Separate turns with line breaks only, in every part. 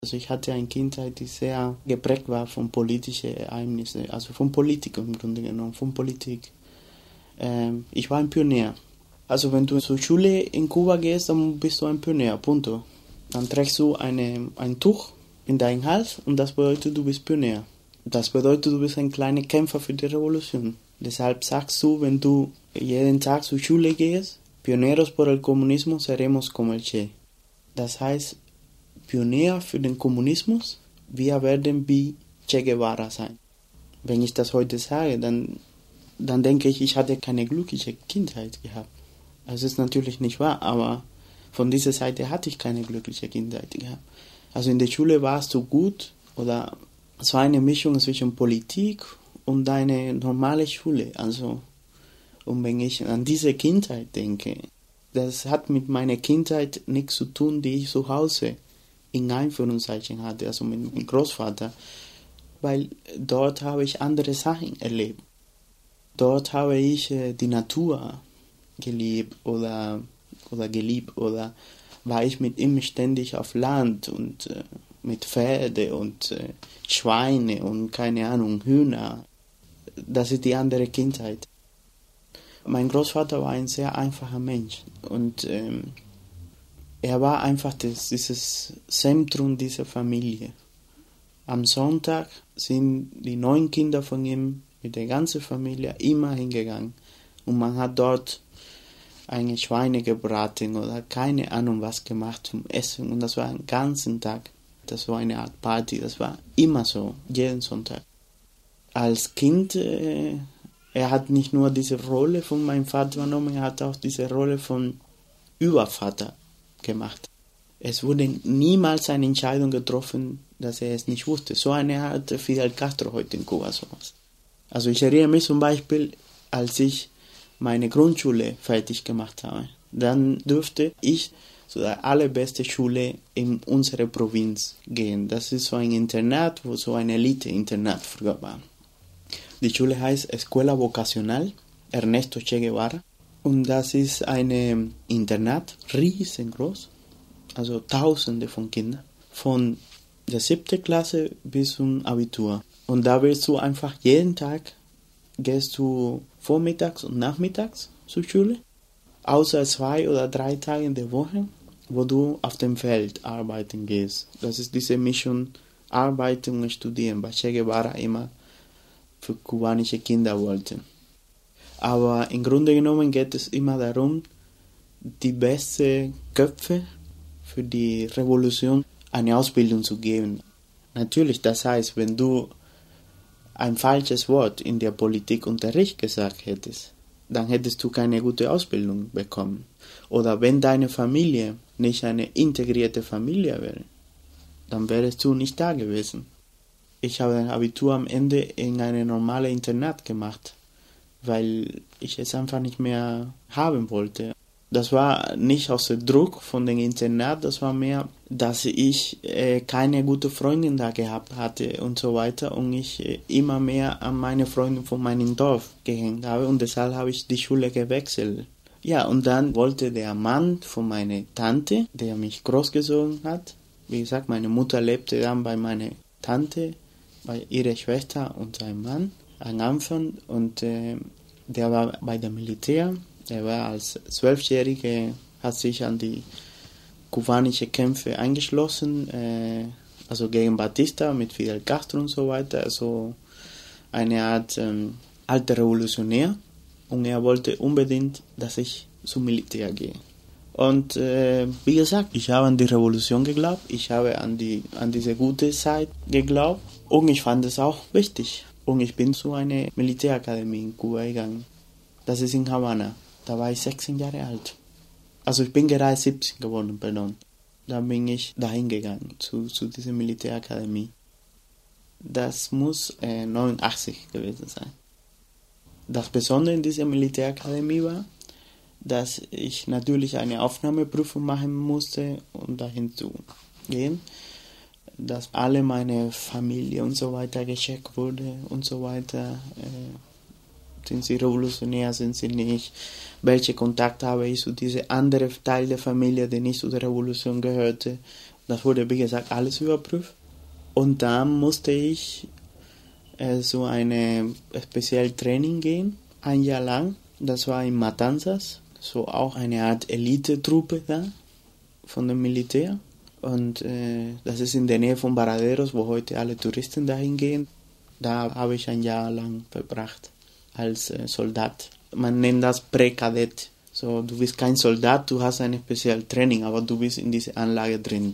Also ich hatte eine Kindheit, die sehr geprägt war von politischen Ereignissen, also von Politik im Grunde genommen, von Politik. Ich war ein Pionier. Also wenn du zur Schule in Kuba gehst, dann bist du ein Pionier, punto. Dann trägst du ein Tuch in deinen Hals und das bedeutet, du bist Pionier. Das bedeutet, du bist ein kleiner Kämpfer für die Revolution. Deshalb sagst du, wenn du jeden Tag zur Schule gehst, Pioneros por el comunismo seremos como el Che. Das heißt, Pionier für den Kommunismus, wir werden wie Che Guevara sein. Wenn ich das heute sage, dann denke ich hatte keine glückliche Kindheit gehabt. Das ist natürlich nicht wahr, aber von dieser Seite hatte ich keine glückliche Kindheit gehabt. Also in der Schule warst du gut, oder es war eine Mischung zwischen Politik und eine normale Schule. Also, und wenn ich an diese Kindheit denke, das hat mit meiner Kindheit nichts zu tun, die ich zu Hause in Anführungszeichen hatte, also mit meinem Großvater, weil dort habe ich andere Sachen erlebt. Dort habe ich die Natur geliebt oder war ich mit ihm ständig auf Land und mit Pferde und Schweine und keine Ahnung, Hühner. Das ist die andere Kindheit. Mein Großvater war ein sehr einfacher Mensch und er war einfach dieses Zentrum dieser Familie. Am Sonntag sind die 9 Kinder von ihm mit der ganzen Familie immer hingegangen und man hat dort eine Schweine gebraten oder keine Ahnung was gemacht zum Essen und das war einen ganzen Tag. Das war eine Art Party, das war immer so, jeden Sonntag. Als Kind, er hat nicht nur diese Rolle von meinem Vater übernommen, er hat auch diese Rolle von Übervater gemacht. Es wurde niemals eine Entscheidung getroffen, dass er es nicht wusste. So eine Art Fidel Castro heute in Kuba sowas. Also ich erinnere mich zum Beispiel, als ich meine Grundschule fertig gemacht habe, dann durfte ich zu der allerbeste Schule in unserer Provinz gehen. Das ist so ein Internat, wo so ein Elite-Internat früher war. Die Schule heißt Escuela Vocacional Ernesto Che Guevara und das ist ein Internat, riesengroß, also Tausende von Kindern, von der 7. Klasse bis zum Abitur. Und da wirst du einfach jeden Tag, gehst du vormittags und nachmittags zur Schule, außer 2 oder 3 Tage in der Woche, wo du auf dem Feld arbeiten gehst. Das ist diese Mischung Arbeiten und Studieren, was Che Guevara immer für kubanische Kinder wollte. Aber im Grunde genommen geht es immer darum, die besten Köpfe für die Revolution eine Ausbildung zu geben. Natürlich, das heißt, wenn du ein falsches Wort in der Politikunterricht gesagt hättest, dann hättest du keine gute Ausbildung bekommen. Oder wenn deine Familie nicht eine integrierte Familie wäre, dann wärst du nicht da gewesen. Ich habe ein Abitur am Ende in einem normalen Internat gemacht, weil ich es einfach nicht mehr haben wollte. Das war nicht aus dem Druck von dem Internat, das war mehr, dass ich keine gute Freundin da gehabt hatte und so weiter und ich immer mehr an meine Freundin von meinem Dorf gehängt habe und deshalb habe ich die Schule gewechselt. Ja, und dann wollte der Mann von meiner Tante, der mich großgezogen hat, wie gesagt, meine Mutter lebte dann bei meiner Tante, bei ihrer Schwester und seinem Mann am Anfang und der war bei der Militär. Er war als 12-Jähriger, hat sich an die kubanischen Kämpfe eingeschlossen, also gegen Batista mit Fidel Castro und so weiter, also eine Art alter Revolutionär. Und er wollte unbedingt, dass ich zum Militär gehe. Und wie gesagt, ich habe an die Revolution geglaubt, ich habe an diese gute Zeit geglaubt und ich fand es auch wichtig. Und ich bin zu einer Militärakademie in Kuba gegangen. Das ist in Havanna. Da war ich 16 Jahre alt. Also ich bin gerade 17 geworden, pardon. Da bin ich dahin gegangen, zu dieser Militärakademie. Das muss 89 gewesen sein. Das Besondere in dieser Militärakademie war, dass ich natürlich eine Aufnahmeprüfung machen musste, um dahin zu gehen. Dass alle meine Familie und so weiter gecheckt wurde und so weiter. Sind sie revolutionär, sind sie nicht? Welche Kontakt habe ich zu diesem anderen Teil der Familie, der nicht zu der Revolution gehörte? Das wurde, wie gesagt, alles überprüft. Und dann musste ich so eine spezielle Training gehen, ein Jahr lang. Das war in Matanzas, so auch eine Art Elite-Truppe da von dem Militär. Und das ist in der Nähe von Baraderos, wo heute alle Touristen dahin gehen. Da habe ich ein Jahr lang verbracht als Soldat. Man nennt das Präkadett. So, du bist kein Soldat, du hast ein spezielles Training, aber du bist in dieser Anlage drin.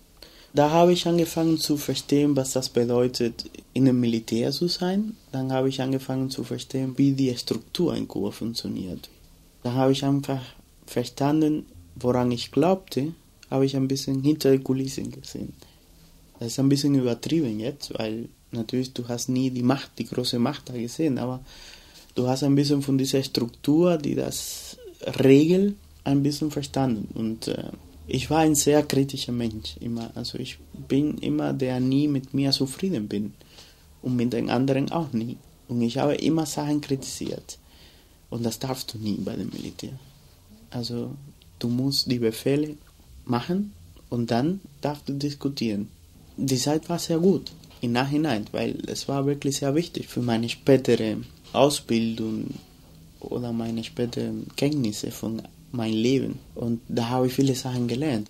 Da habe ich angefangen zu verstehen, was das bedeutet, in dem Militär zu sein. Dann habe ich angefangen zu verstehen, wie die Struktur in Kuba funktioniert. Da habe ich einfach verstanden, woran ich glaubte, habe ich ein bisschen hinter die Kulissen gesehen. Das ist ein bisschen übertrieben jetzt, weil natürlich du hast nie die Macht, die große Macht da gesehen, aber du hast ein bisschen von dieser Struktur, die das regelt, ein bisschen verstanden. Und ich war ein sehr kritischer Mensch immer. Also ich bin immer, der nie mit mir zufrieden bin und mit den anderen auch nie. Und ich habe immer Sachen kritisiert. Und das darfst du nie bei dem Militär. Also du musst die Befehle machen und dann darfst du diskutieren. Die Zeit war sehr gut im Nachhinein, weil es war wirklich sehr wichtig für meine spätere Ausbildung oder meine späteren Kenntnisse von meinem Leben. Und da habe ich viele Sachen gelernt.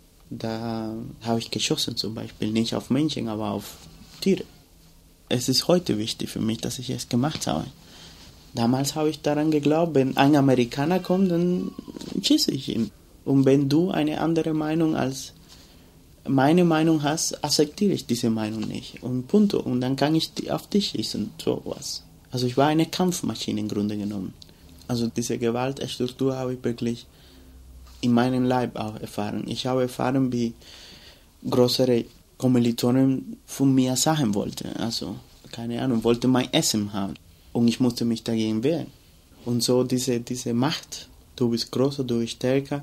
Da habe ich geschossen zum Beispiel, nicht auf Menschen, aber auf Tiere. Es ist heute wichtig für mich, dass ich es gemacht habe. Damals habe ich daran geglaubt, wenn ein Amerikaner kommt, dann schieße ich ihn. Und wenn du eine andere Meinung als meine Meinung hast, akzeptiere ich diese Meinung nicht. Und Punto. Und dann kann ich auf dich schießen. So was. Also ich war eine Kampfmaschine im Grunde genommen. Also diese Gewaltstruktur habe ich wirklich in meinem Leib auch erfahren. Ich habe erfahren, wie größere Kommilitonen von mir Sachen wollten. Also, keine Ahnung, wollte mein Essen haben. Und ich musste mich dagegen wehren. Und so diese Macht, du bist größer, du bist stärker,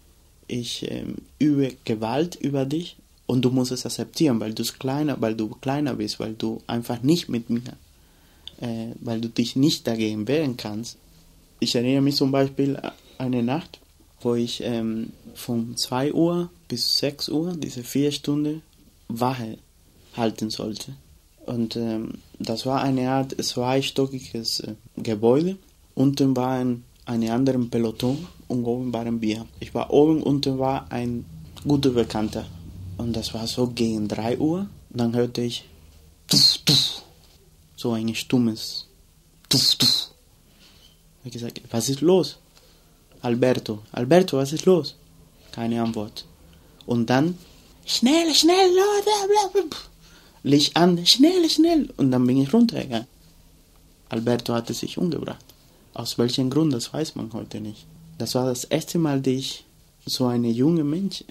ich übe Gewalt über dich und du musst es akzeptieren, weil du kleiner bist, weil du einfach nicht mit mir, weil du dich nicht dagegen wehren kannst. Ich erinnere mich zum Beispiel an eine Nacht, wo ich von 2 Uhr bis 6 Uhr, diese 4 Stunden, Wache halten sollte. Und das war eine Art zweistöckiges Gebäude. Unten war eine andere Peloton und oben waren wir. Ich war oben, unten war ein guter Bekannter. Und das war so gegen 3 Uhr. Dann hörte ich tuff, tuff, so ein stummes tuff, tuff. Ich habe gesagt, was ist los? Alberto, was ist los? Keine Antwort. Und dann, schnell, Leute, Licht an, schnell. Und dann bin ich runtergegangen. Alberto hatte sich umgebracht. Aus welchem Grund, das weiß man heute nicht. Das war das erste Mal, dass ich so eine junge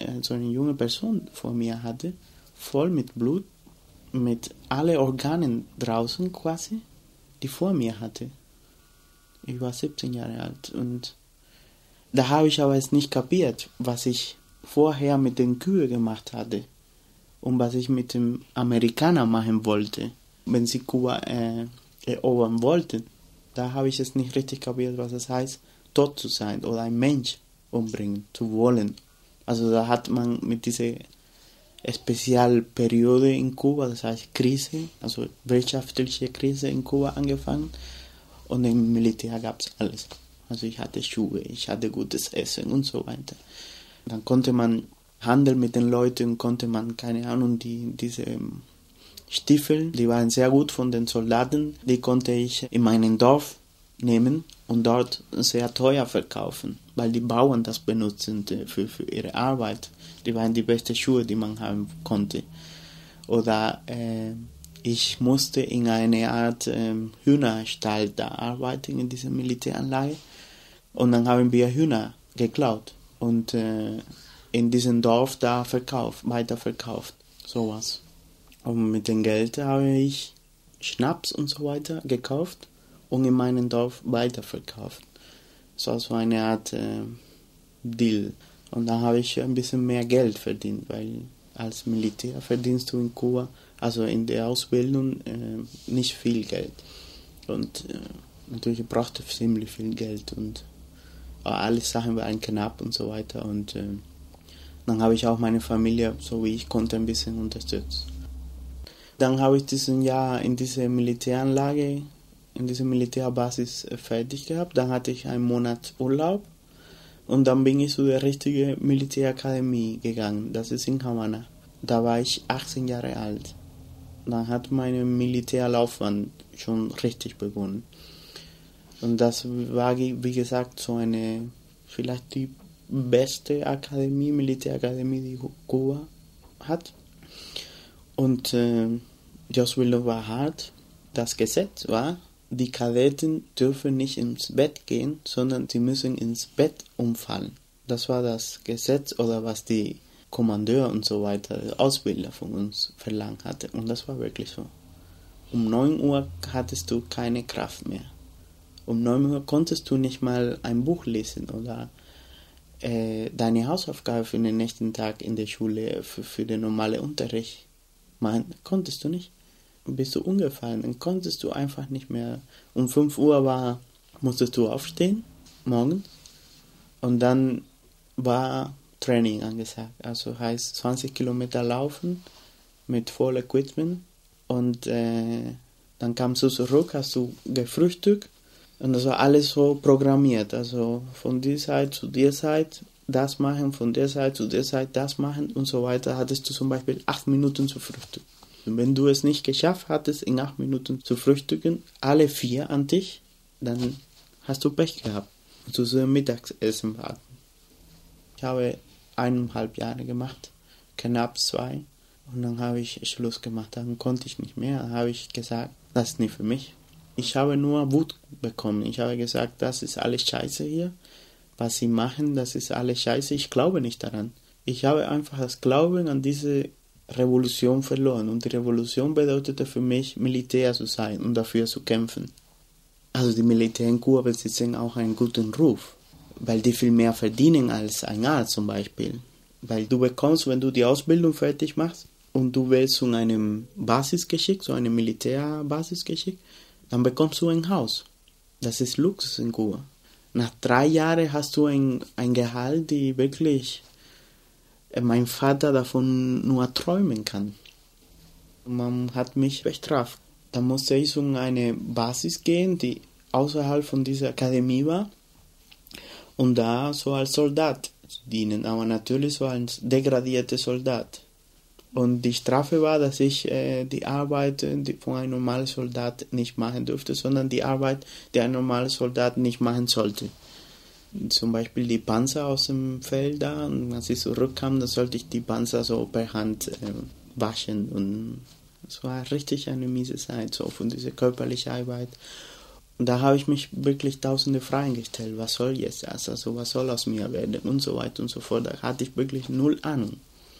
Person vor mir hatte, voll mit Blut, mit allen Organen draußen quasi, die vor mir hatte. Ich war 17 Jahre alt und da habe ich aber es nicht kapiert, was ich vorher mit den Kühen gemacht hatte und was ich mit dem Amerikaner machen wollte, wenn sie Kuba erobern wollten. Da habe ich es nicht richtig kapiert, was es heißt, tot zu sein oder ein Mensch umbringen zu wollen. Also da hat man mit dieser Spezialperiode in Kuba, das heißt Krise, also wirtschaftliche Krise in Kuba angefangen und im Militär gab es alles. Also ich hatte Schuhe, ich hatte gutes Essen und so weiter. Dann konnte man handeln mit den Leuten, konnte man, keine Ahnung, diese Stiefel, die waren sehr gut von den Soldaten, die konnte ich in meinem Dorf nehmen und dort sehr teuer verkaufen, weil die Bauern das benutzen für ihre Arbeit. Die waren die besten Schuhe, die man haben konnte. Oder ich musste in einer Art Hühnerstall da arbeiten, in dieser Militäranlage. Und dann haben wir Hühner geklaut und in diesem Dorf da weiterverkauft. Sowas. Und mit dem Geld habe ich Schnaps und so weiter gekauft und in meinem Dorf weiterverkauft. Das war so eine Art Deal. Und da habe ich ein bisschen mehr Geld verdient, weil als Militär verdienst du in Kuba, also in der Ausbildung, nicht viel Geld. Und natürlich brauchte ich ziemlich viel Geld und alle Sachen waren knapp und so weiter. Und Dann habe ich auch meine Familie, so wie ich konnte, ein bisschen unterstützt. Dann habe ich diesen Jahr in dieser Militäranlage, in dieser Militärbasis fertig gehabt. Dann hatte ich einen Monat Urlaub und dann bin ich zu der richtigen Militärakademie gegangen. Das ist in Havanna. Da war ich 18 Jahre alt. Dann hat meine Militärlaufbahn schon richtig begonnen. Und das war, wie gesagt, so eine, vielleicht die beste Akademie, Militärakademie, die Kuba hat. Und die Ausbildung war hart. Das Gesetz war, die Kadetten dürfen nicht ins Bett gehen, sondern sie müssen ins Bett umfallen. Das war das Gesetz oder was die Kommandeur und so weiter, Ausbilder von uns verlangt hatte. Und das war wirklich so. Um 9 Uhr hattest du keine Kraft mehr. Um 9 Uhr konntest du nicht mal ein Buch lesen oder deine Hausaufgabe für den nächsten Tag in der Schule, für den normalen Unterricht machen. Konntest du nicht. Bist du umgefallen, dann konntest du einfach nicht mehr. Um 5 Uhr musstest du aufstehen, morgens. Und dann war Training angesagt. Also heißt 20 Kilometer laufen mit vollem Equipment. Und dann kamst du zurück, hast du gefrühstückt. Und das war alles so programmiert. Also von dieser Seite zu der Seite das machen, von der Seite zu der Seite das machen und so weiter. Hattest du zum Beispiel 8 Minuten zu frühstücken. Und wenn du es nicht geschafft hattest, in 8 Minuten zu frühstücken, alle 4 an dich, dann hast du Pech gehabt. Und zu so einem Mittagessen warten. Ich habe 1,5 Jahre gemacht, knapp 2. Und dann habe ich Schluss gemacht. Dann konnte ich nicht mehr. Dann habe ich gesagt, das ist nicht für mich. Ich habe nur Wut bekommen. Ich habe gesagt, das ist alles Scheiße hier. Was sie machen, das ist alles Scheiße. Ich glaube nicht daran. Ich habe einfach das Glauben an diese Revolution verloren. Und die Revolution bedeutete für mich, Militär zu sein und dafür zu kämpfen. Also die Militär in Kuba besitzen auch einen guten Ruf. Weil die viel mehr verdienen als ein Arzt zum Beispiel. Weil du bekommst, wenn du die Ausbildung fertig machst und du wirst zu einem Basis geschickt, so eine Militärbasis geschickt, dann bekommst du ein Haus. Das ist Luxus in Kuba. Nach 3 Jahren hast du ein Gehalt, die wirklich mein Vater davon nur träumen kann. Man hat mich bestraft. Dann musste ich zu einer Basis gehen, die außerhalb von dieser Akademie war. Und da so als Soldat zu dienen, aber natürlich so als degradierter Soldat. Und die Strafe war, dass ich die Arbeit von einem normalen Soldat nicht machen durfte, sondern die Arbeit, die ein normaler Soldat nicht machen sollte. Zum Beispiel die Panzer aus dem Feld da, und als ich zurückkam, dann sollte ich die Panzer so per Hand waschen. Und es war richtig eine miese Zeit, so von dieser körperlichen Arbeit. Und da habe ich mich wirklich tausende Fragen gestellt. Was soll jetzt das? Also was soll aus mir werden? Und so weiter und so fort. Da hatte ich wirklich null Ahnung.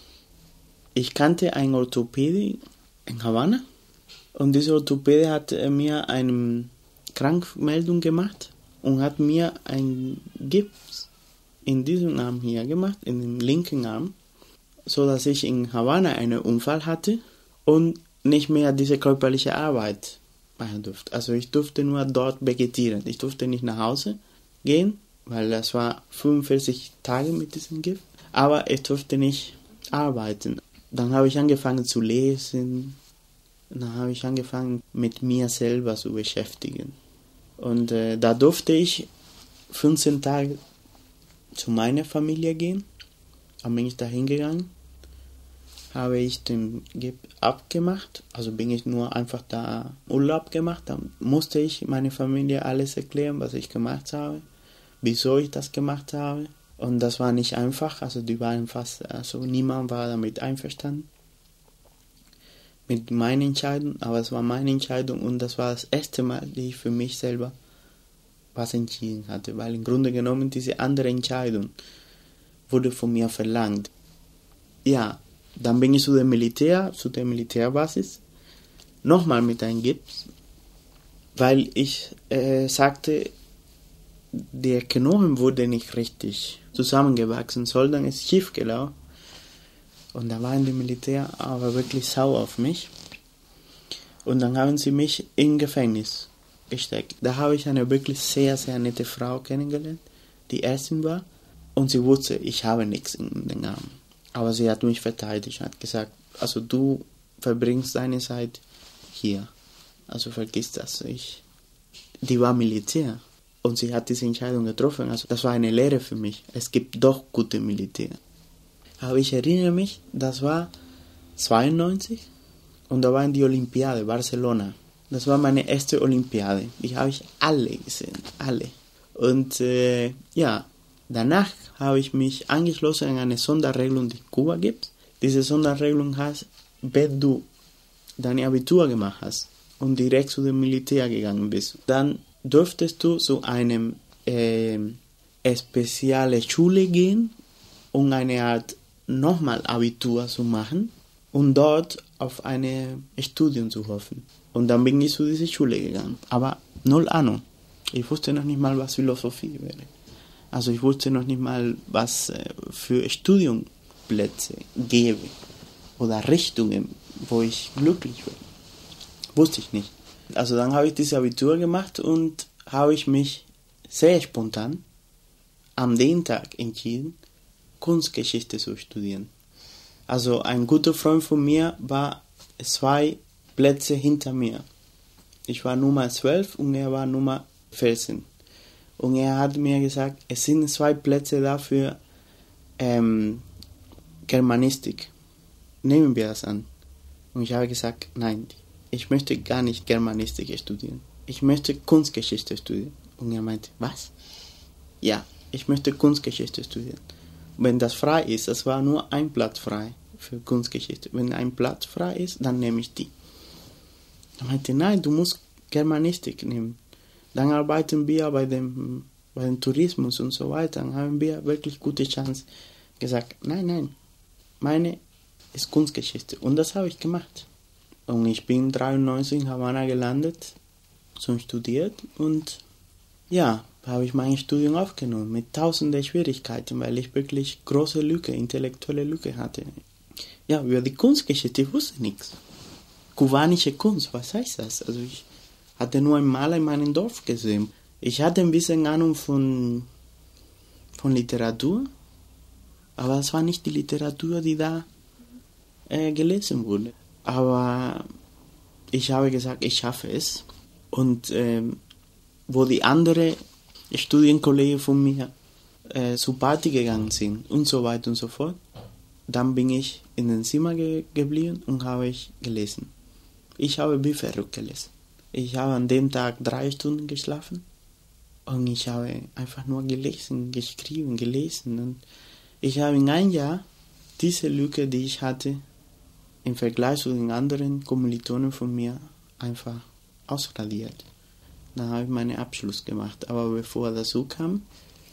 Ich kannte einen Orthopäde in Havanna. Und dieser Orthopäde hat mir eine Krankmeldung gemacht und hat mir einen Gips in diesem Arm hier gemacht, in dem linken Arm, so dass ich in Havanna einen Unfall hatte und nicht mehr diese körperliche Arbeit machen durfte. Also ich durfte nur dort vegetieren. Ich durfte nicht nach Hause gehen, weil das war 45 Tage mit diesem Gift. Aber ich durfte nicht arbeiten. Dann habe ich angefangen zu lesen. Dann habe ich angefangen, mit mir selber zu beschäftigen. Und da durfte ich 15 Tage zu meiner Familie gehen. Dann bin ich da hingegangen. Habe ich den Gips abgemacht, also bin ich nur einfach da Urlaub gemacht, dann musste ich meine Familie alles erklären, was ich gemacht habe, wieso ich das gemacht habe, und das war nicht einfach, also die waren niemand war damit einverstanden mit meiner Entscheidung, aber es war meine Entscheidung und das war das erste Mal, die ich für mich selber was entschieden hatte, weil im Grunde genommen diese andere Entscheidung wurde von mir verlangt. Ja. Dann bin ich zu der Militärbasis, nochmal mit einem Gips, weil ich sagte, der Knochen wurde nicht richtig zusammengewachsen, sondern ist schief gelaufen. Und da waren die Militär aber wirklich sauer auf mich. Und dann haben sie mich im Gefängnis gesteckt. Da habe ich eine wirklich sehr, sehr nette Frau kennengelernt, die Ärztin war. Und sie wusste, ich habe nichts in den Armen. Aber sie hat mich verteidigt, hat gesagt, also du verbringst deine Zeit hier. Also vergiss das. Die war Militär und sie hat diese Entscheidung getroffen. Also das war eine Lehre für mich. Es gibt doch gute Militär. Aber ich erinnere mich, das war 92 und da war in die Olympiade, Barcelona. Das war meine erste Olympiade. Die habe ich alle gesehen, alle. Und danach habe ich mich angeschlossen an eine Sonderregelung, die in Kuba gibt. Diese Sonderregelung heißt, wenn du dein Abitur gemacht hast und direkt zu dem Militär gegangen bist, dann dürftest du zu einem spezielle Schule gehen, um eine Art nochmal Abitur zu machen und dort auf ein Studium zu hoffen. Und dann bin ich zu dieser Schule gegangen. Aber null Ahnung. Ich wusste noch nicht mal, was Philosophie wäre. Also ich wusste noch nicht mal, was für Studienplätze gäbe oder Richtungen, wo ich glücklich wäre. Wusste ich nicht. Also dann habe ich dieses Abitur gemacht und habe ich mich sehr spontan an den Tag entschieden, Kunstgeschichte zu studieren. Also ein guter Freund von mir war 2 Plätze hinter mir. Ich war Nummer 12 und er war Nummer 14. Und er hat mir gesagt, es sind 2 Plätze dafür Germanistik. Nehmen wir das an. Und ich habe gesagt, nein, ich möchte gar nicht Germanistik studieren. Ich möchte Kunstgeschichte studieren. Und er meinte, was? Ja, ich möchte Kunstgeschichte studieren. Wenn das frei ist, das war nur ein Platz frei für Kunstgeschichte. Wenn ein Platz frei ist, dann nehme ich die. Er meinte, nein, du musst Germanistik nehmen. Dann arbeiten wir bei dem Tourismus und so weiter. Dann haben wir wirklich gute Chance. Gesagt, nein, meine ist Kunstgeschichte. Und das habe ich gemacht. Und ich bin 1993 in Havanna gelandet, zum Studiert. Und ja, habe ich mein Studium aufgenommen mit tausenden Schwierigkeiten, weil ich wirklich große Lücke, intellektuelle Lücke hatte. Ja, über die Kunstgeschichte, ich wusste nichts. Kubanische Kunst, was heißt das? Also ich hatte nur einen Maler in meinem Dorf gesehen. Ich hatte ein bisschen Ahnung von Literatur, aber es war nicht die Literatur, die da gelesen wurde. Aber ich habe gesagt, ich schaffe es. Und wo die anderen Studienkollegen von mir zur Party gegangen sind und so weiter und so fort, dann bin ich in den Zimmer geblieben und habe ich gelesen. Ich habe wie verrückt gelesen. Ich habe an dem Tag 3 Stunden geschlafen und ich habe einfach nur gelesen, geschrieben, gelesen. Und ich habe in einem Jahr diese Lücke, die ich hatte, im Vergleich zu den anderen Kommilitonen von mir, einfach ausradiert. Dann habe ich meinen Abschluss gemacht. Aber bevor dazu kam,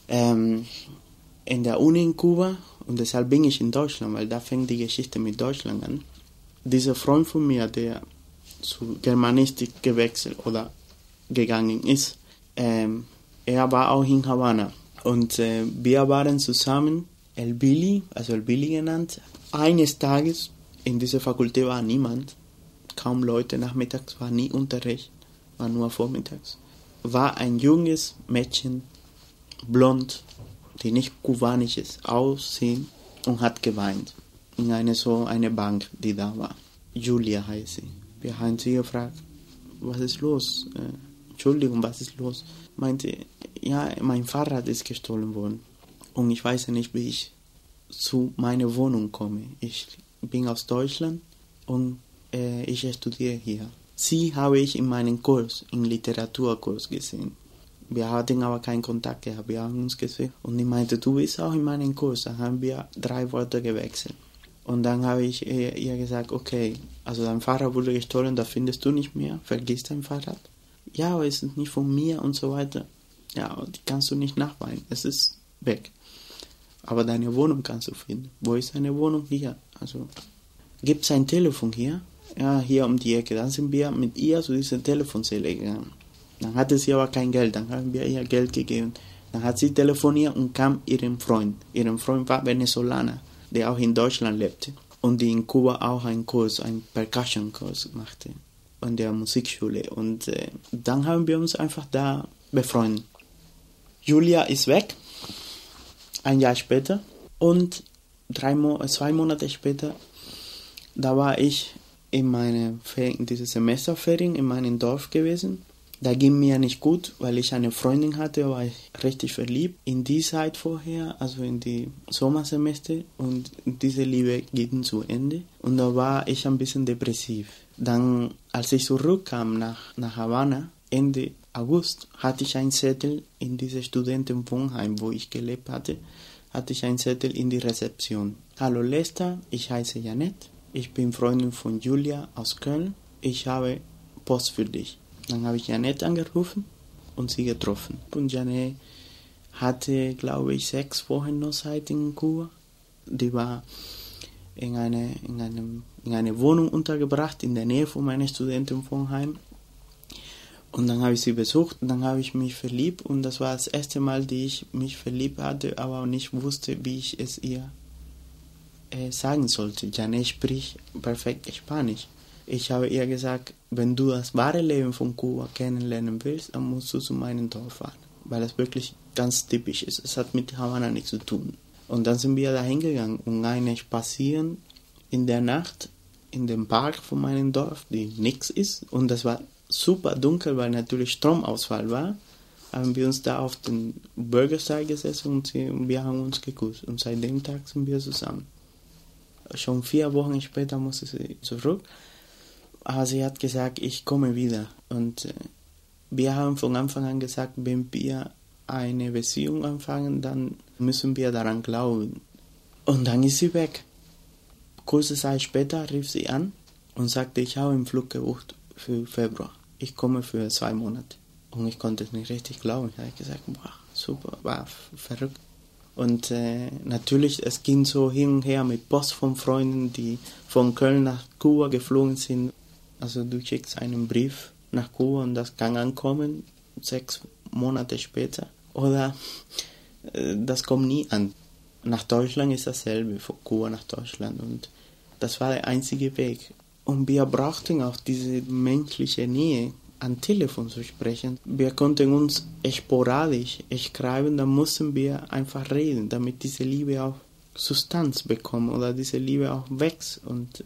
in der Uni in Kuba, und deshalb bin ich in Deutschland, weil da fängt die Geschichte mit Deutschland an. Dieser Freund von mir, der zu Germanistik gewechselt oder gegangen ist, er war auch in Havanna. Und wir waren zusammen, El Billy genannt. Eines Tages, in dieser Fakultät war niemand, kaum Leute, nachmittags war nie Unterricht, war nur vormittags. War ein junges Mädchen, blond, die nicht kubanisches Aussehen, und hat geweint. In eine Bank, die da war. Julia heißt sie. Wir haben sie gefragt, was ist los? Entschuldigung, was ist los? Meinte, ja, mein Fahrrad ist gestohlen worden. Und ich weiß nicht, wie ich zu meiner Wohnung komme. Ich bin aus Deutschland und ich studiere hier. Sie habe ich in meinem Kurs, im Literaturkurs gesehen. Wir hatten aber keinen Kontakt gehabt, wir haben uns gesehen. Und ich meinte, du bist auch in meinem Kurs. Dann haben wir 3 Worte gewechselt. Und dann habe ich ihr gesagt, okay, also dein Fahrrad wurde gestohlen, das findest du nicht mehr, vergiss dein Fahrrad. Ja, aber es ist nicht von mir und so weiter. Ja, die kannst du nicht nachweisen, es ist weg. Aber deine Wohnung kannst du finden. Wo ist deine Wohnung? Hier. Also, gibt es ein Telefon hier? Ja, hier um die Ecke. Dann sind wir mit ihr zu dieser Telefonzelle gegangen. Dann hatte sie aber kein Geld, dann haben wir ihr Geld gegeben. Dann hat sie telefoniert und kam ihrem Freund. Ihrem Freund war Venezolaner, der auch in Deutschland lebte. Und die in Kuba auch einen Percussion-Kurs machte. An der Musikschule. Und dann haben wir uns einfach da befreundet. Julia ist weg. Ein Jahr später. Und 2 Monate später, da war ich in diese Semesterferien in meinem Dorf gewesen. Da ging mir nicht gut, weil ich eine Freundin hatte, war ich richtig verliebt in die Zeit vorher, also in die Sommersemester, und diese Liebe ging zu Ende und da war ich ein bisschen depressiv. Dann, als ich zurückkam nach Havanna, Ende August, hatte ich einen Zettel in diesem Studentenwohnheim, wo ich gelebt hatte ich einen Zettel in die Rezeption. Hallo Lester, ich heiße Janet, ich bin Freundin von Julia aus Köln, ich habe Post für dich. Dann habe ich Janet angerufen und sie getroffen. Und Janet hatte, glaube ich, 6 Wochen noch Zeit in Kuba. Die war in eine Wohnung untergebracht, in der Nähe von meinem Studentenwohnheim. Und dann habe ich sie besucht und dann habe ich mich verliebt. Und das war das erste Mal, dass ich mich verliebt hatte, aber auch nicht wusste, wie ich es ihr sagen sollte. Janet spricht perfekt Spanisch. Ich habe ihr gesagt, wenn du das wahre Leben von Kuba kennenlernen willst, dann musst du zu meinem Dorf fahren, weil das wirklich ganz typisch ist. Es hat mit Havanna nichts zu tun. Und dann sind wir da hingegangen und eine spazieren in der Nacht in dem Park von meinem Dorf, die nichts ist. Und das war super dunkel, weil natürlich Stromausfall war. Haben wir uns da auf den Bürgersteig gesessen und wir haben uns geküsst. Und seit dem Tag sind wir zusammen. Schon 4 Wochen später musste sie zurück. Aber sie hat gesagt, ich komme wieder. Und wir haben von Anfang an gesagt, wenn wir eine Beziehung anfangen, dann müssen wir daran glauben. Und dann ist sie weg. Kurze Zeit später rief sie an und sagte, ich habe einen Flug gebucht für Februar. Ich komme für 2 Monate. Und ich konnte es nicht richtig glauben. Ich habe gesagt, boah, super, war verrückt. Und natürlich, es ging so hin und her mit Post von Freunden, die von Köln nach Kuba geflogen sind. Also du schickst einen Brief nach Kuba und das kann ankommen 6 Monate später. Oder das kommt nie an. Nach Deutschland ist dasselbe, von Kuba nach Deutschland. Und das war der einzige Weg. Und wir brauchten auch diese menschliche Nähe, am Telefon zu sprechen. Wir konnten uns sporadisch schreiben, dann mussten wir einfach reden, damit diese Liebe auch Substanz bekommt oder diese Liebe auch wächst. Und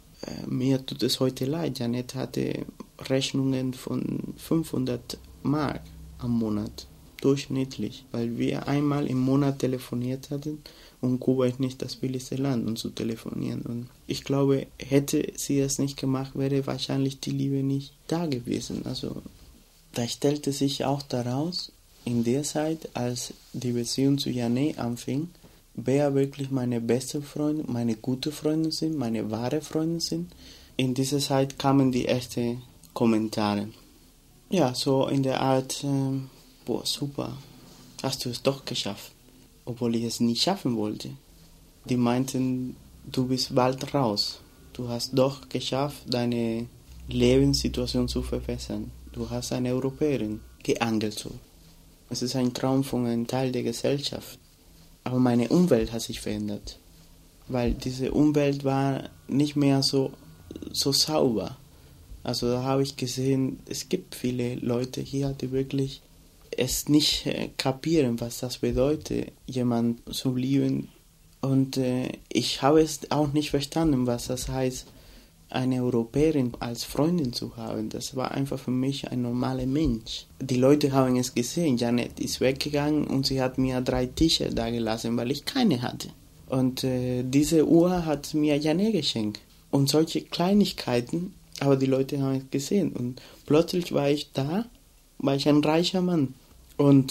mir tut es heute leid. Janet hatte Rechnungen von 500 Mark am Monat, durchschnittlich, weil wir einmal im Monat telefoniert hatten und Kuba ist nicht das billigste Land, um zu telefonieren. Und ich glaube, hätte sie es nicht gemacht, wäre wahrscheinlich die Liebe nicht da gewesen. Also da stellte sich auch daraus, in der Zeit, als die Beziehung zu Janet anfing, wer wirklich meine beste Freundin, meine gute Freundin sind, meine wahre Freundin sind. In dieser Zeit kamen die ersten Kommentare. Ja, so in der Art, boah, super, hast du es doch geschafft, obwohl ich es nicht schaffen wollte. Die meinten, du bist bald raus. Du hast doch geschafft, deine Lebenssituation zu verbessern. Du hast eine Europäerin geangelt so. Es ist ein Traum von einem Teil der Gesellschaft. Aber meine Umwelt hat sich verändert, weil diese Umwelt war nicht mehr so sauber. Also da habe ich gesehen, es gibt viele Leute hier, die wirklich es nicht kapieren, was das bedeutet, jemanden zu lieben. Und ich habe es auch nicht verstanden, was das heißt, eine Europäerin als Freundin zu haben. Das war einfach für mich ein normaler Mensch. Die Leute haben es gesehen. Janet ist weggegangen und sie hat mir 3 T-Shirts da gelassen, weil ich keine hatte. Und diese Uhr hat mir Janet geschenkt. Und solche Kleinigkeiten, aber die Leute haben es gesehen. Und plötzlich war ich da, war ich ein reicher Mann. Und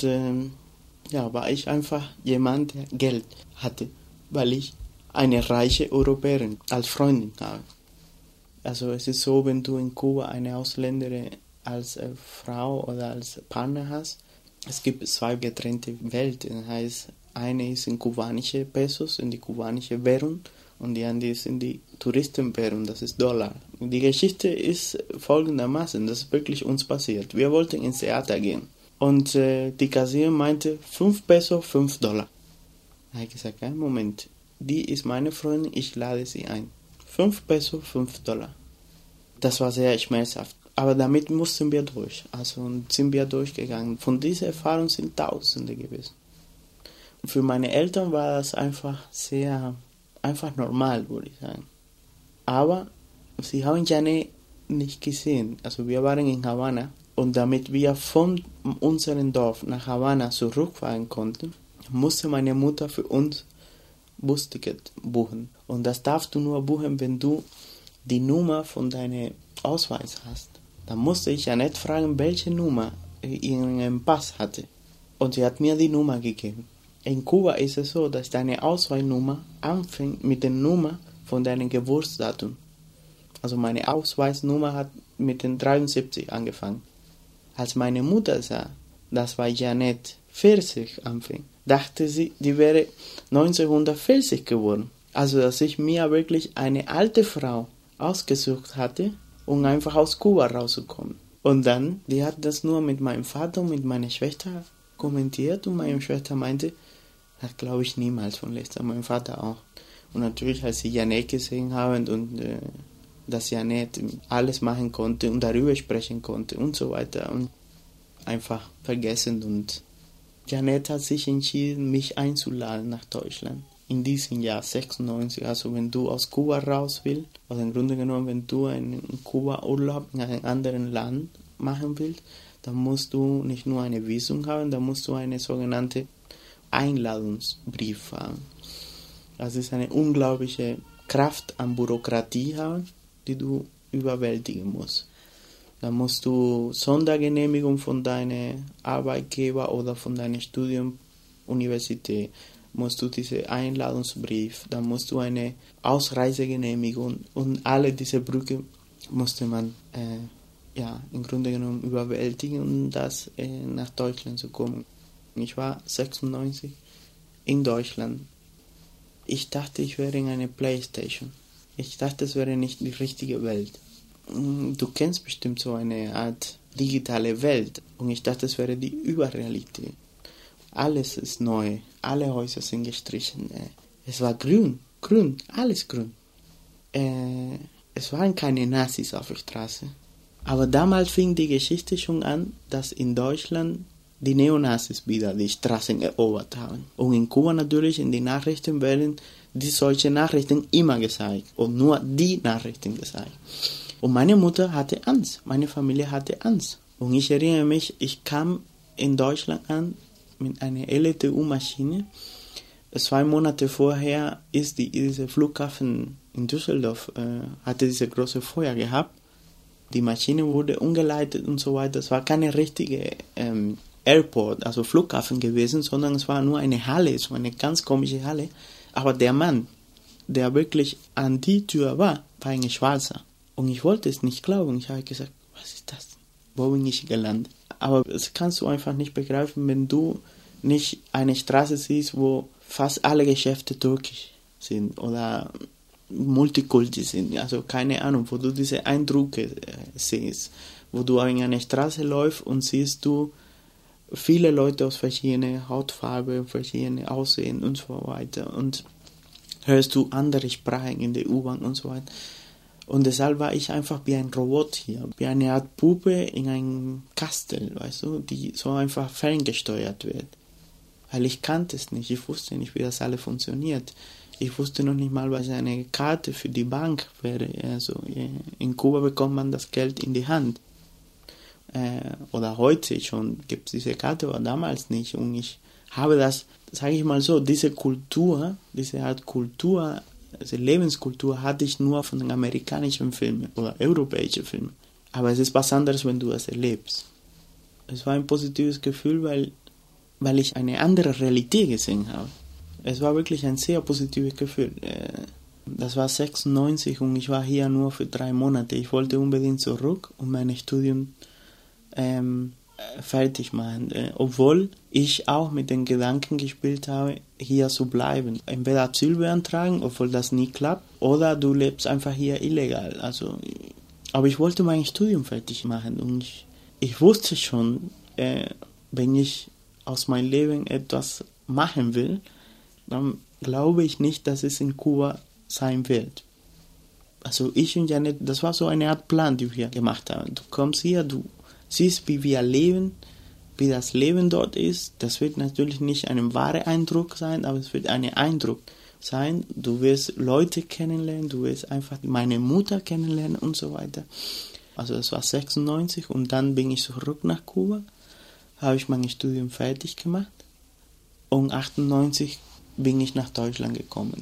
war ich einfach jemand, der Geld hatte, weil ich eine reiche Europäerin als Freundin habe. Also es ist so, wenn du in Kuba eine Ausländerin als Frau oder als Partner hast, es gibt 2 getrennte Welten. Das heißt, eine ist in kubanische Pesos, in die kubanische Währung, und die andere ist in die Touristenwährung, das ist Dollar. Die Geschichte ist folgendermaßen, das ist wirklich uns passiert. Wir wollten ins Theater gehen und die Kassiererin meinte 5 Pesos, 5 Dollar. Da habe ich gesagt, Moment, die ist meine Freundin, ich lade sie ein. 5 Pesos, 5 Dollar. Das war sehr schmerzhaft. Aber damit mussten wir durch. Also sind wir durchgegangen. Von dieser Erfahrung sind Tausende gewesen. Und für meine Eltern war das einfach sehr einfach normal, würde ich sagen. Aber sie haben Janet nicht gesehen. Also wir waren in Havanna und damit wir von unserem Dorf nach Havanna zurückfahren konnten, musste meine Mutter für uns Busticket buchen. Und das darfst du nur buchen, wenn du die Nummer von deinem Ausweis hast. Dann musste ich Janet fragen, welche Nummer ihren Pass hatte. Und sie hat mir die Nummer gegeben. In Kuba ist es so, dass deine Ausweisnummer anfängt mit der Nummer von deinem Geburtsdatum. Also meine Ausweisnummer hat mit den 73 angefangen. Als meine Mutter sah, dass bei Janet 40 anfing, dachte sie, die wäre 1940 geboren. Also dass ich mir wirklich eine alte Frau ausgesucht hatte, um einfach aus Kuba rauszukommen. Und dann, die hat das nur mit meinem Vater und mit meiner Schwester kommentiert und meine Schwester meinte, das glaube ich niemals von Lester, mein Vater auch. Und natürlich, als sie Janet gesehen haben und dass Janet alles machen konnte und darüber sprechen konnte und so weiter und einfach vergessen. Und Janet hat sich entschieden, mich einzuladen nach Deutschland. In diesem Jahr 96, also wenn du aus Kuba raus willst, also im Grunde genommen, wenn du einen Kuba-Urlaub in einem anderen Land machen willst, dann musst du nicht nur eine Visum haben, dann musst du eine sogenannte Einladungsbrief haben. Das ist eine unglaubliche Kraft an Bürokratie haben, die du überwältigen musst. Dann musst du Sondergenehmigung von deinem Arbeitgeber oder von deiner Studienuniversität, musst du diese Einladungsbrief, dann musst du eine Ausreisegenehmigung und alle diese Brücke musste man im Grunde genommen überwältigen, um das nach Deutschland zu kommen. Ich war 96 in Deutschland. Ich dachte, ich wäre in einer Playstation. Ich dachte, es wäre nicht die richtige Welt. Du kennst bestimmt so eine Art digitale Welt. Und ich dachte, es wäre die Überrealität. Alles ist neu. Alle Häuser sind gestrichen. Es war grün, alles grün. Es waren keine Nazis auf der Straße. Aber damals fing die Geschichte schon an, dass in Deutschland die Neonazis wieder die Straßen erobert haben. Und in Kuba natürlich in den Nachrichten werden solche Nachrichten immer gezeigt. Und nur die Nachrichten gezeigt. Und meine Mutter hatte Angst. Meine Familie hatte Angst. Und ich erinnere mich, ich kam in Deutschland an mit einer LTU-Maschine. 2 Monate vorher ist dieser Flughafen in Düsseldorf, hatte diese große Feuer gehabt. Die Maschine wurde umgeleitet und so weiter. Es war keine richtige Airport, also Flughafen gewesen, sondern es war nur eine Halle, so eine ganz komische Halle. Aber der Mann, der wirklich an die Tür war ein Schwarzer. Und ich wollte es nicht glauben. Ich habe gesagt, was ist das? Wo bin ich gelandet? Aber das kannst du einfach nicht begreifen, wenn du nicht eine Straße siehst, wo fast alle Geschäfte türkisch sind oder Multikulti sind. Also keine Ahnung, wo du diese Eindrücke siehst. Wo du in einer Straße läufst und siehst du viele Leute aus verschiedenen Hautfarben, verschiedenen Aussehen und so weiter. Und hörst du andere Sprachen in der U-Bahn und so weiter. Und deshalb war ich einfach wie ein Robot hier, wie eine Art Puppe in einem Kastel, weißt du, die so einfach ferngesteuert wird. Weil ich kannte es nicht, ich wusste nicht, wie das alles funktioniert. Ich wusste noch nicht mal, was eine Karte für die Bank wäre. Also in Kuba bekommt man das Geld in die Hand. Oder heute schon gibt es diese Karte, aber damals nicht. Und ich habe das, sage ich mal so, diese Kultur, diese Art Kultur, diese Lebenskultur hatte ich nur von den amerikanischen Filmen oder europäischen Filmen. Aber es ist was anderes, wenn du das erlebst. Es war ein positives Gefühl, weil ich eine andere Realität gesehen habe. Es war wirklich ein sehr positives Gefühl. Das war 96 und ich war hier nur für 3 Monate. Ich wollte unbedingt zurück und mein Studium fertig machen. Obwohl ich auch mit den Gedanken gespielt habe, hier zu bleiben. Entweder Asyl beantragen, obwohl das nie klappt, oder du lebst einfach hier illegal. Also, aber ich wollte mein Studium fertig machen und ich wusste schon, wenn ich aus meinem Leben etwas machen will, dann glaube ich nicht, dass es in Kuba sein wird. Also ich und Janet, das war so eine Art Plan, die wir gemacht haben. Du kommst hier, du siehst, wie wir leben, wie das Leben dort ist. Das wird natürlich nicht ein wahrer Eindruck sein, aber es wird ein Eindruck sein, du wirst Leute kennenlernen, du wirst einfach meine Mutter kennenlernen und so weiter. Also das war 96 und dann bin ich zurück nach Kuba, habe ich mein Studium fertig gemacht und 98 bin ich nach Deutschland gekommen.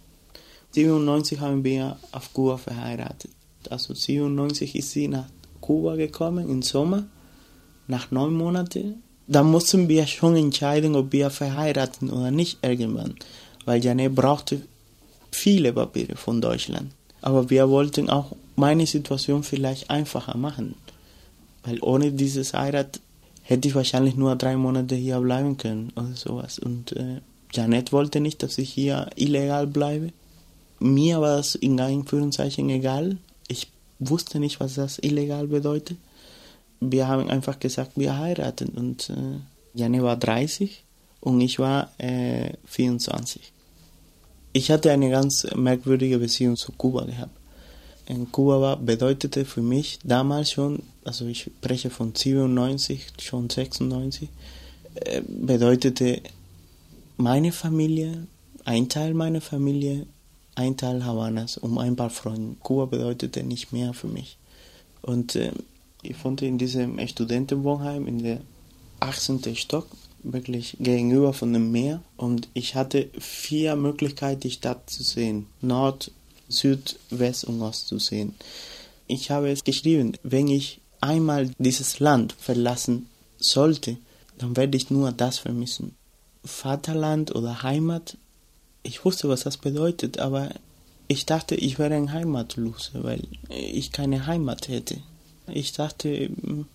97 haben wir auf Kuba verheiratet. Also 97 ist sie nach Kuba gekommen im Sommer, nach 9 Monaten. Da mussten wir schon entscheiden, ob wir verheiraten oder nicht irgendwann, weil Janet brauchte viele Papiere von Deutschland. Aber wir wollten auch meine Situation vielleicht einfacher machen, weil ohne dieses Heirat hätte ich wahrscheinlich nur 3 Monate hier bleiben können oder sowas. Und Janet wollte nicht, dass ich hier illegal bleibe. Mir war es in Anführungszeichen egal. Ich wusste nicht, was das illegal bedeutet. Wir haben einfach gesagt, wir heiraten. Und Janet war 30 und ich war 24. Ich hatte eine ganz merkwürdige Beziehung zu Kuba gehabt. In Kuba bedeutete für mich damals schon, also ich spreche von 97, schon 96, bedeutete meine Familie, ein Teil meiner Familie, ein Teil Havanas und ein paar Freunde. Kuba bedeutete nicht mehr für mich. Und ich wohnte in diesem Studentenwohnheim in der 18. Stock, wirklich gegenüber von dem Meer. Und ich hatte 4 Möglichkeiten, die Stadt zu sehen. Nord, Süd, West und Ost zu sehen. Ich habe es geschrieben, wenn ich einmal dieses Land verlassen sollte, dann werde ich nur das vermissen. Vaterland oder Heimat, ich wusste, was das bedeutet, aber ich dachte, ich wäre ein Heimatloser, weil ich keine Heimat hätte. Ich dachte,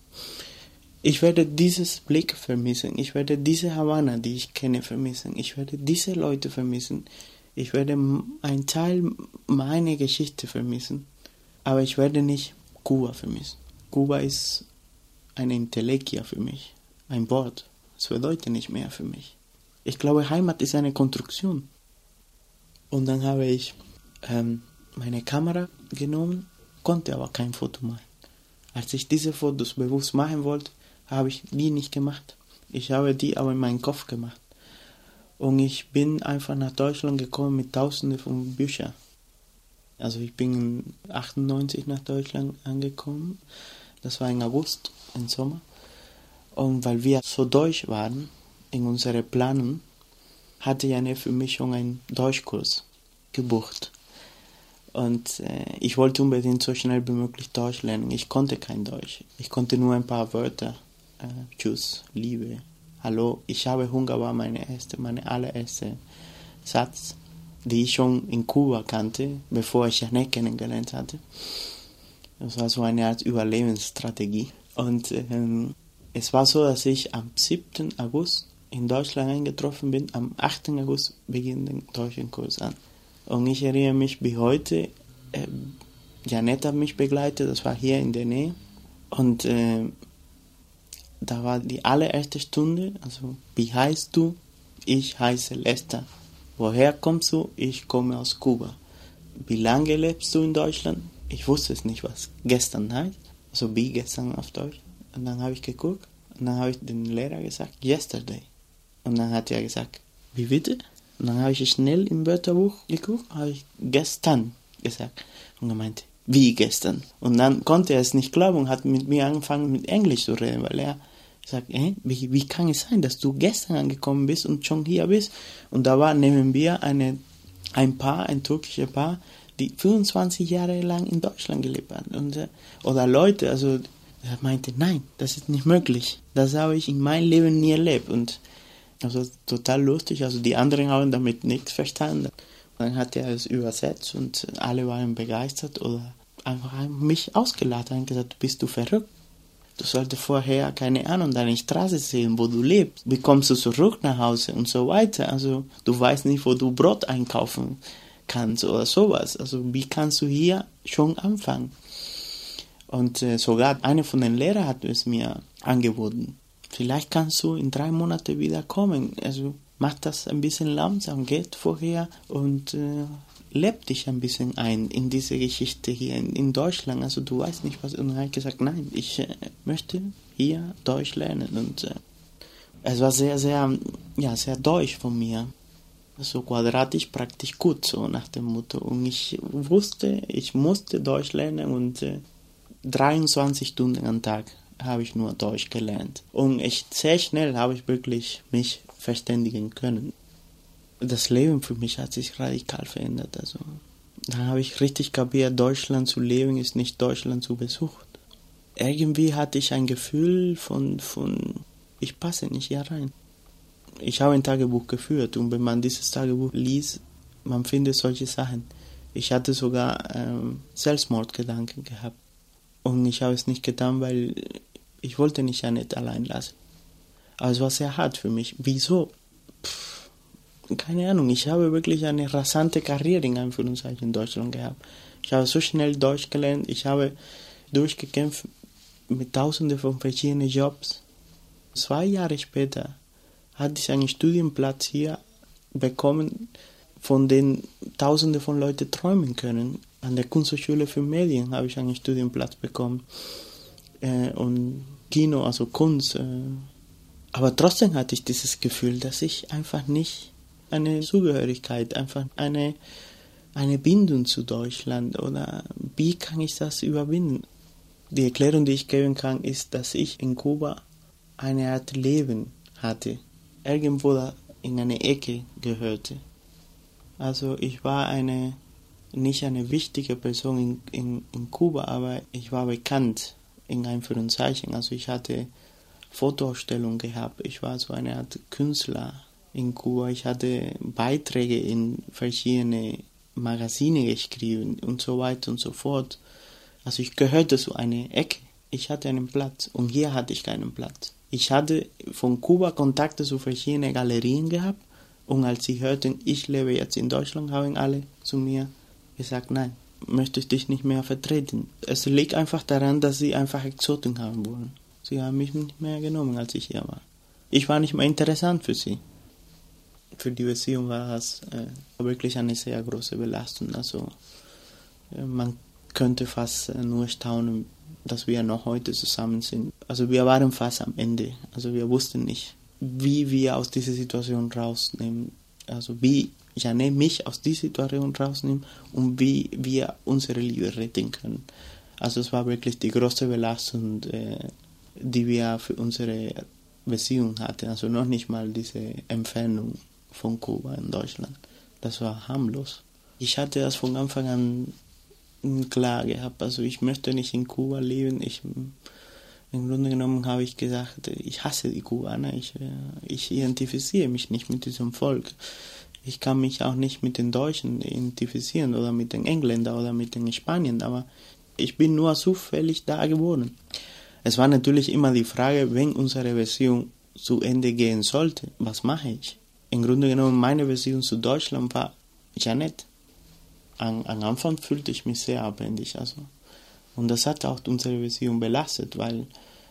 ich werde dieses Blick vermissen, ich werde diese Havanna, die ich kenne, vermissen, ich werde diese Leute vermissen, ich werde einen Teil meiner Geschichte vermissen, aber ich werde nicht Kuba vermissen. Kuba ist eine Intellektia für mich, ein Wort, es bedeutet nicht mehr für mich. Ich glaube, Heimat ist eine Konstruktion. Und dann habe ich meine Kamera genommen, konnte aber kein Foto machen. Als ich diese Fotos bewusst machen wollte, habe ich die nicht gemacht. Ich habe die aber in meinen Kopf gemacht. Und ich bin einfach nach Deutschland gekommen mit Tausenden von Büchern. Also ich bin 98 nach Deutschland angekommen. Das war im August, im Sommer. Und weil wir so deutsch waren in unserer Planung, hatte Janet für mich schon einen Deutschkurs gebucht. Und ich wollte unbedingt so schnell wie möglich Deutsch lernen. Ich konnte kein Deutsch. Ich konnte nur ein paar Wörter. Tschüss, Liebe, Hallo. Ich habe Hunger war meine allererste Satz, die ich schon in Kuba kannte, bevor ich Janet kennengelernt hatte. Das war so eine Art Überlebensstrategie. Und es war so, dass ich am 7. August in Deutschland eingetroffen bin. Am 8. August beginnt den deutschen Kurs an. Und ich erinnere mich wie heute, Janet hat mich begleitet, das war hier in der Nähe. Und da war die allererste Stunde, also wie heißt du? Ich heiße Lester. Woher kommst du? Ich komme aus Kuba. Wie lange lebst du in Deutschland? Ich wusste es nicht, was gestern heißt. Also wie gestern auf Deutsch. Und dann habe ich geguckt und dann habe ich dem Lehrer gesagt, yesterday. Und dann hat er gesagt, wie bitte? Und dann habe ich schnell im Wörterbuch geguckt, habe ich gestern gesagt. Und er meinte, wie gestern? Und dann konnte er es nicht glauben und hat mit mir angefangen, mit Englisch zu reden, weil er sagt, wie kann es sein, dass du gestern angekommen bist und schon hier bist? Und da war neben mir ein türkisches Paar, die 25 Jahre lang in Deutschland gelebt haben. Und, oder Leute, also er meinte, nein, das ist nicht möglich. Das habe ich in meinem Leben nie erlebt. Und also total lustig, also die anderen haben damit nichts verstanden. Dann hat er es übersetzt und alle waren begeistert oder einfach mich ausgelacht und gesagt, bist du verrückt? Du solltest vorher, keine Ahnung, deine Straße sehen, wo du lebst. Wie kommst du zurück nach Hause und so weiter? Also du weißt nicht, wo du Brot einkaufen kannst oder sowas. Also wie kannst du hier schon anfangen? Und sogar einer von den Lehrern hat es mir angeboten. Vielleicht kannst du in 3 Monaten wieder kommen. Also mach das ein bisschen langsam, geht vorher und leb dich ein bisschen ein in diese Geschichte hier in Deutschland. Also du weißt nicht was. Und dann habe ich gesagt, nein, ich möchte hier Deutsch lernen. Und es war sehr, sehr, sehr deutsch von mir. so quadratisch praktisch gut, so nach dem Motto. Und ich wusste, ich musste Deutsch lernen und 23 Stunden am Tag habe ich nur Deutsch gelernt. Und sehr schnell habe ich wirklich mich verständigen können. Das Leben für mich hat sich radikal verändert. Also, da habe ich richtig kapiert, Deutschland zu leben ist nicht Deutschland zu besuchen. Irgendwie hatte ich ein Gefühl von ich passe nicht hier rein. Ich habe ein Tagebuch geführt und wenn man dieses Tagebuch liest, man findet solche Sachen. Ich hatte sogar Selbstmordgedanken gehabt. Und ich habe es nicht getan, weil ich wollte nicht Janet allein lassen. Aber es war sehr hart für mich. Wieso? Keine Ahnung. Ich habe wirklich eine rasante Karriere in Anführungszeichen in Deutschland gehabt. Ich habe so schnell Deutsch gelernt. Ich habe durchgekämpft mit Tausenden von verschiedenen Jobs. 2 Jahre später hatte ich einen Studienplatz hier bekommen, von dem Tausende von Leuten träumen können. An der Kunsthochschule für Medien habe ich einen Studienplatz bekommen. Und Kino, also Kunst. Aber trotzdem hatte ich dieses Gefühl, dass ich einfach nicht eine Zugehörigkeit, einfach eine Bindung zu Deutschland, oder wie kann ich das überwinden? Die Erklärung, die ich geben kann, ist, dass ich in Kuba eine Art Leben hatte. Irgendwo da in eine Ecke gehörte. Also ich war nicht eine wichtige Person in Kuba, aber ich war bekannt, in Anführungszeichen. Also ich hatte Fotoausstellungen gehabt, ich war so eine Art Künstler in Kuba. Ich hatte Beiträge in verschiedene Magazine geschrieben und so weiter und so fort. Also ich gehörte zu einer Ecke. Ich hatte einen Platz und hier hatte ich keinen Platz. Ich hatte von Kuba Kontakte zu verschiedenen Galerien gehabt und als sie hörten, ich lebe jetzt in Deutschland, haben alle zu mir gesagt, nein, möchte ich dich nicht mehr vertreten. Es liegt einfach daran, dass sie einfach Exoten haben wollen. Sie haben mich nicht mehr genommen, als ich hier war. Ich war nicht mehr interessant für sie. Für die Beziehung war das wirklich eine sehr große Belastung. Also man könnte fast nur staunen, dass wir noch heute zusammen sind. Also wir waren fast am Ende. Also wir wussten nicht, wie wir aus dieser Situation rausnehmen. Also wie Janet mich aus dieser Situation rausnimmt und wie wir unsere Liebe retten können. Also es war wirklich die größte Belastung, die wir für unsere Beziehung hatten. Also noch nicht mal diese Entfernung von Kuba in Deutschland. Das war harmlos. Ich hatte das von Anfang an klar gehabt. Also ich möchte nicht in Kuba leben. Im Grunde genommen habe ich gesagt, ich hasse die Kubaner. Ich identifiziere mich nicht mit diesem Volk. Ich kann mich auch nicht mit den Deutschen identifizieren oder mit den Engländern oder mit den Spaniern, aber ich bin nur zufällig da geboren. Es war natürlich immer die Frage, wenn unsere Beziehung zu Ende gehen sollte, was mache ich? Im Grunde genommen, meine Beziehung zu Deutschland war Janet. Am Anfang fühlte ich mich sehr abhängig. Also. Und das hat auch unsere Beziehung belastet, weil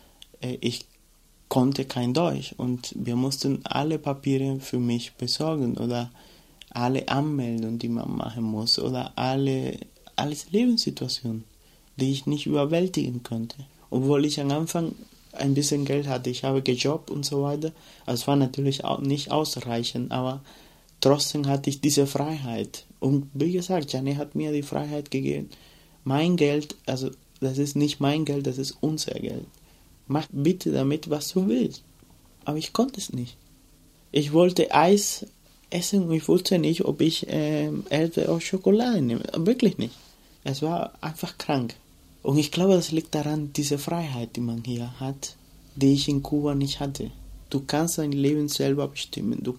ich konnte kein Deutsch und wir mussten alle Papiere für mich besorgen oder alle Anmeldungen, die man machen muss oder alles Lebenssituationen, die ich nicht überwältigen konnte. Obwohl ich am Anfang ein bisschen Geld hatte, ich habe gejobbt und so weiter. Also es war natürlich auch nicht ausreichend, aber trotzdem hatte ich diese Freiheit. Und wie gesagt, Janet hat mir die Freiheit gegeben. Mein Geld, also das ist nicht mein Geld, das ist unser Geld. Mach bitte damit, was du willst. Aber ich konnte es nicht. Ich wollte Eis essen und ich wusste nicht, ob ich Erdbeer oder Schokolade nehme. Wirklich nicht. Es war einfach krank. Und ich glaube, das liegt daran, diese Freiheit, die man hier hat, die ich in Kuba nicht hatte. Du kannst dein Leben selber bestimmen. Du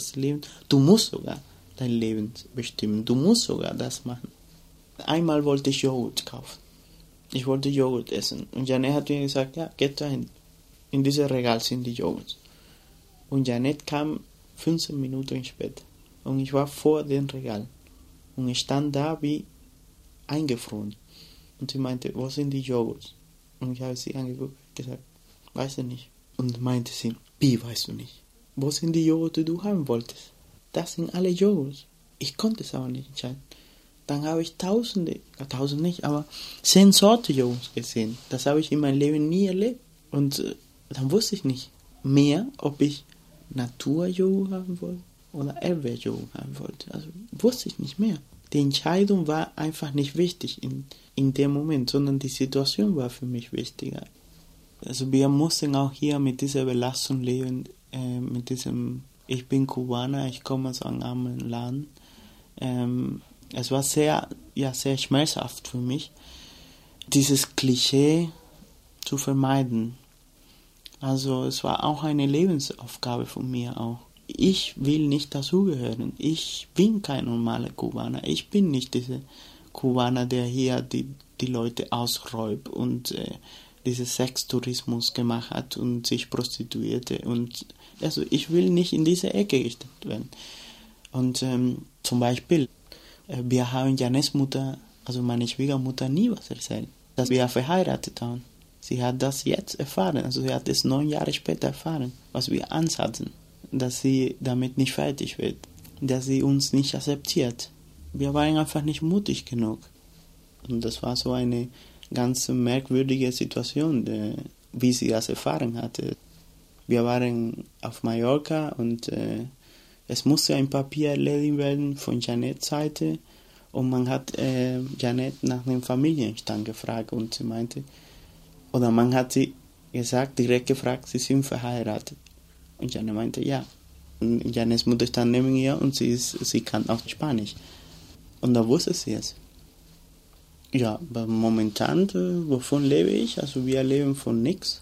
musst sogar dein Leben bestimmen. Du musst sogar das machen. Einmal wollte ich Joghurt kaufen. Ich wollte Joghurt essen. Und Janet hat mir gesagt, ja, geht dahin. In diesem Regal sind die Joghurts. Und Janet kam 15 Minuten später. Und ich war vor dem Regal. Und ich stand da wie eingefroren. Und sie meinte, wo sind die Joghurts? Und ich habe sie angeguckt und gesagt, weiß ich nicht. Und meinte sie, wie weißt du nicht? Wo sind die Joghurts, die du haben wolltest? Das sind alle Joghurts. Ich konnte es aber nicht entscheiden. Dann habe ich tausend nicht, aber 10 Sorten Joghurts gesehen. Das habe ich in meinem Leben nie erlebt. Und dann wusste ich nicht mehr, ob ich Naturjoghurt haben wollte oder Erdbeerjoghurt haben wollte. Also wusste ich nicht mehr. Die Entscheidung war einfach nicht wichtig in dem Moment, sondern die Situation war für mich wichtiger. Also wir mussten auch hier mit dieser Belastung leben, mit diesem, ich bin Kubaner, ich komme aus einem armen Land. Es war sehr schmerzhaft für mich, dieses Klischee zu vermeiden. Also es war auch eine Lebensaufgabe von mir auch. Ich will nicht dazugehören. Ich bin kein normaler Kubaner. Ich bin nicht dieser Kubaner, der hier die Leute ausräubt und diesen Sextourismus gemacht hat und sich prostituierte. Und also ich will nicht in diese Ecke gestellt werden. Und zum Beispiel, wir haben Janets Mutter, also meine Schwiegermutter, nie was erzählt, dass wir verheiratet haben. Sie hat das jetzt erfahren, also sie hat es 9 Jahre später erfahren, was wir Angst hatten, dass sie damit nicht fertig wird, dass sie uns nicht akzeptiert. Wir waren einfach nicht mutig genug. Und das war so eine ganz merkwürdige Situation, wie sie das erfahren hatte. Wir waren auf Mallorca und es musste ein Papier erledigt werden von Janets Seite und man hat Janet nach dem Familienstand gefragt und sie meinte, oder man hat sie gesagt, direkt gefragt, sie sind verheiratet. Und Janet meinte, ja. Und Janets Mutter stand neben ihr und sie kann auch Spanisch. Und da wusste sie es. Ja, aber momentan, wovon lebe ich? Also wir leben von nichts.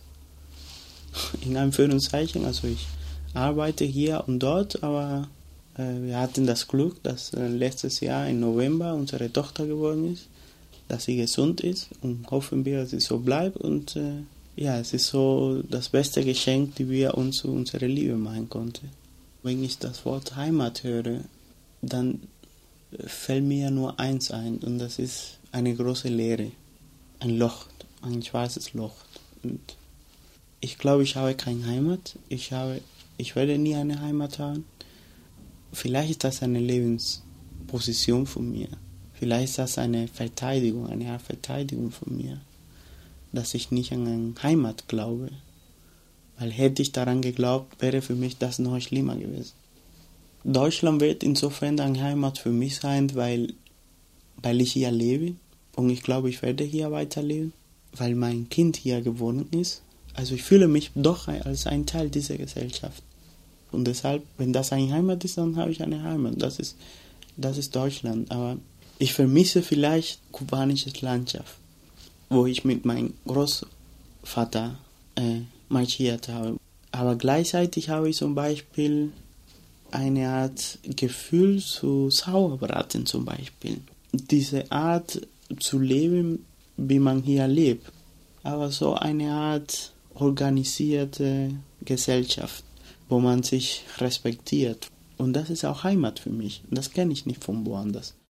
In Anführungszeichen, also ich arbeite hier und dort, aber wir hatten das Glück, dass letztes Jahr im November unsere Tochter geworden ist, dass sie gesund ist und hoffen wir, dass sie so bleibt und es ist so das beste Geschenk, das wir uns zu unserer Liebe machen konnten. Wenn ich das Wort Heimat höre, dann fällt mir nur eins ein und das ist eine große Leere, ein Loch, ein schwarzes Loch. Und ich glaube, ich habe keine Heimat, ich werde nie eine Heimat haben. Vielleicht ist das eine Lebensposition von mir. Vielleicht ist das eine Verteidigung, eine Art Verteidigung von mir, dass ich nicht an eine Heimat glaube. Weil hätte ich daran geglaubt, wäre für mich das noch schlimmer gewesen. Deutschland wird insofern eine Heimat für mich sein, weil ich hier lebe und ich glaube, ich werde hier weiterleben, weil mein Kind hier geboren ist. Also ich fühle mich doch als ein Teil dieser Gesellschaft. Und deshalb, wenn das eine Heimat ist, dann habe ich eine Heimat. Das ist Deutschland. Aber ich vermisse vielleicht kubanische Landschaft, wo ich mit meinem Großvater marschiert habe. Aber gleichzeitig habe ich zum Beispiel eine Art Gefühl zu Sauerbraten zum Beispiel. Diese Art zu leben, wie man hier lebt. Aber so eine Art organisierte Gesellschaft, wo man sich respektiert. Und das ist auch Heimat für mich. Das kenne ich nicht von woanders.